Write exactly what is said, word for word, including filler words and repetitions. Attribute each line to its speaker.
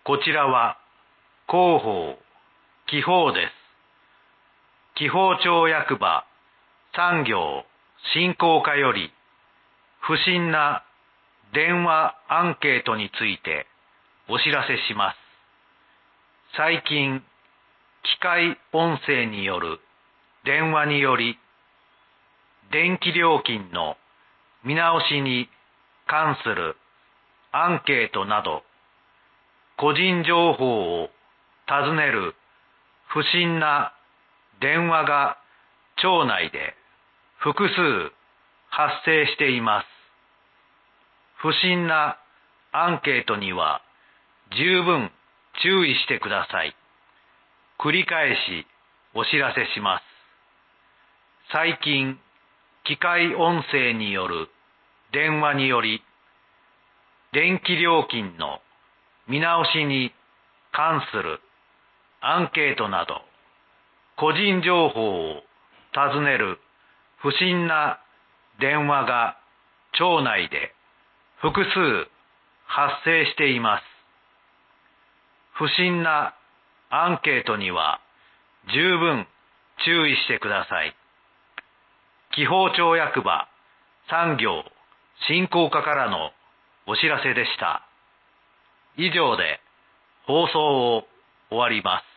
Speaker 1: こちらは広報、記法です。記法庁役場産業振興課より不審な電話アンケートについてお知らせします。最近、機械音声による電話により電気料金の見直しに関するアンケートなど個人情報を尋ねる不審な電話が庁内で複数発生しています。不審なアンケートには十分注意してください。繰り返しお知らせします。最近、機械音声による電話により電気料金の見直しに関するアンケートなど個人情報を尋ねる不審な電話が庁内で複数発生しています。不審なアンケートには十分注意してください。記法庁役場産業振興課からのお知らせでした。以上で放送を終わります。